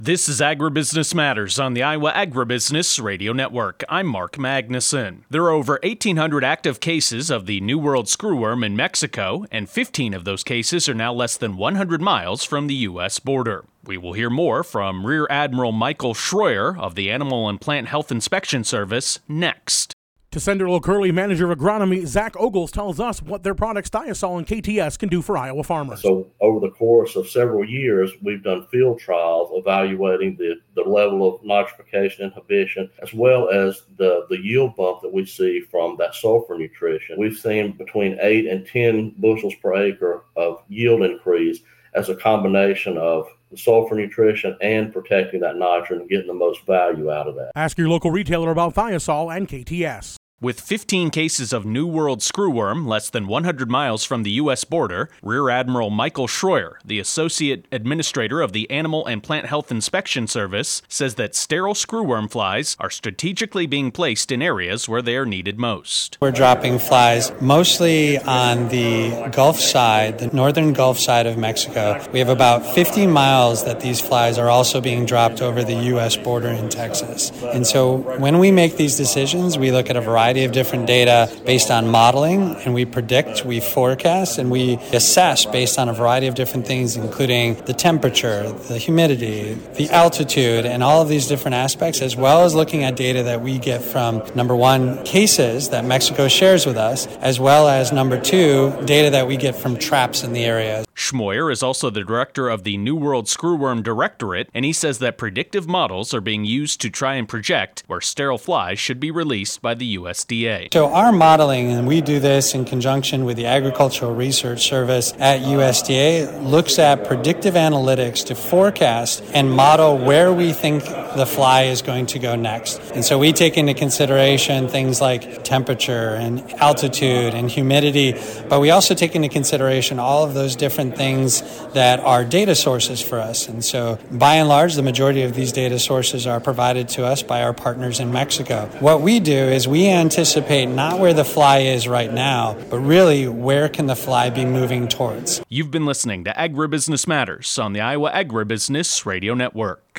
This is Agribusiness Matters on the Iowa Agribusiness Radio Network. I'm Mark Magnuson. There are over 1,800 active cases of the New World screwworm in Mexico, and 15 of those cases are now less than 100 miles from the U.S. border. We will hear more from Rear Admiral Michael Schroyer of the Animal and Plant Health Inspection Service next. Tessenderlo Curley Manager of Agronomy Zach Ogles tells us what their products Thiasol and KTS can do for Iowa farmers. So over the course of several years, we've done field trials evaluating the level of nitrification inhibition, as well as the yield bump that we see from that sulfur nutrition. We've seen between 8 and 10 bushels per acre of yield increase as a combination of the sulfur nutrition and protecting that nitrogen and getting the most value out of that. Ask your local retailer about Thiasol and KTS. With 15 cases of New World screwworm less than 100 miles from the U.S. border, Rear Admiral Michael Schroyer, the Associate Administrator of the Animal and Plant Health Inspection Service, says that sterile screwworm flies are strategically being placed in areas where they are needed most. We're dropping flies mostly on the Gulf side, the northern Gulf side of Mexico. We have about 50 miles that these flies are also being dropped over the U.S. border in Texas. And so when we make these decisions, we look at a variety of different data based on modeling, and we predict, we forecast, and we assess based on a variety of different things, including the temperature, the humidity, the altitude, and all of these different aspects, as well as looking at data that we get from, number one, cases that Mexico shares with us, as well as, number two, data that we get from traps in the area. Schmoyer is also the director of the New World Screwworm Directorate, and he says that predictive models are being used to try and project where sterile flies should be released by the USDA. So our modeling, and we do this in conjunction with the Agricultural Research Service at USDA, looks at predictive analytics to forecast and model where we think the fly is going to go next. And so we take into consideration things like temperature and altitude and humidity, but we also take into consideration all of those different things that are data sources for us. And so by and large, the majority of these data sources are provided to us by our partners in Mexico. What we do is we anticipate not where the fly is right now, but really where can the fly be moving towards. You've been listening to Agribusiness Matters on the Iowa Agribusiness Radio Network.